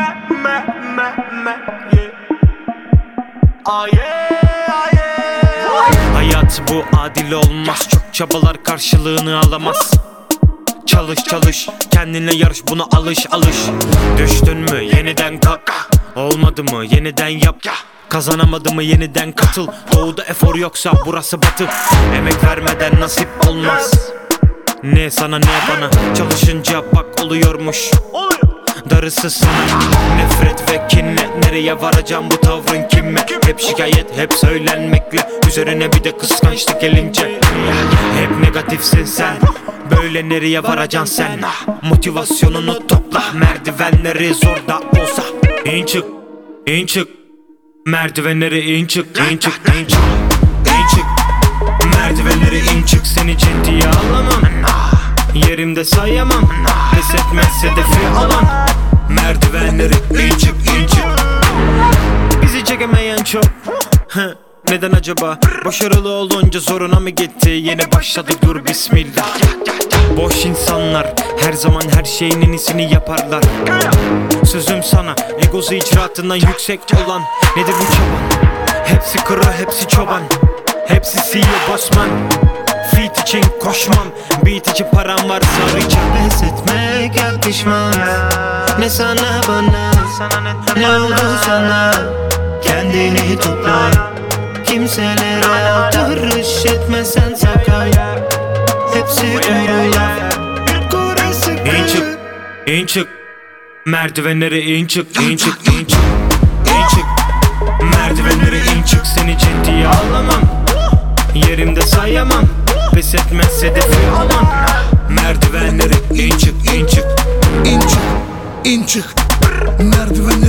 Hayat bu adil olmaz, çok çabalar karşılığını alamaz. Çalış çalış, kendine yarış, buna alış alış. Düştün mü yeniden kalk, olmadı mı yeniden yap. Kazanamadı mı yeniden katıl. Doğuda efor yoksa burası batı. Emek vermeden nasip olmaz. Ne sana ne bana, çalışınca bak oluyormuş. Darısı sana, nefret ve kinle. Nereye varacağım bu tavrın kime? Hep şikayet, hep söylenmekle. Üzerine bir de kıskançlık gelince. Hep negatifsin sen, böyle nereye varacaksın sen? Motivasyonunu topla, merdivenleri zor da olsa. İn çık, in çık. Merdivenleri in çık, in çık, in çık, in çık. Merdivenleri in çık, seni ciddiye alamam. Yerimde sayamam, pes etmez hedefi alan. Merdivenleri in çık, in çık. Bizi çekemeyen çok. Neden acaba? Başarılı olunca zoruna mı gitti? Yeni başladık, dur bismillah. Boş insanlar her zaman her şeyin en iyisini yaparlar. Sözüm sana, egosu icraatından yüksek olan. Nedir bu çaban? Hepsi kırı, hepsi çoban. Hepsi CEO Bosman. Feat için koşmam, beat için param varsa arayacağım. Pes etmek hep pişman. Ne sana bana, ne oldu sana? Kendini topla, kimselere aldırış etmesen sakın. Hepsi kuru laf, İn çık, in çık. Merdivenleri in çık, in çık, in çık, in çık. Merdivenleri in çık, seni ciddiye alamam. Yerimde sayamam, pes etmez hedefi alan. Merdivenleri in çık, in çık, in çık, in çık. Merdiven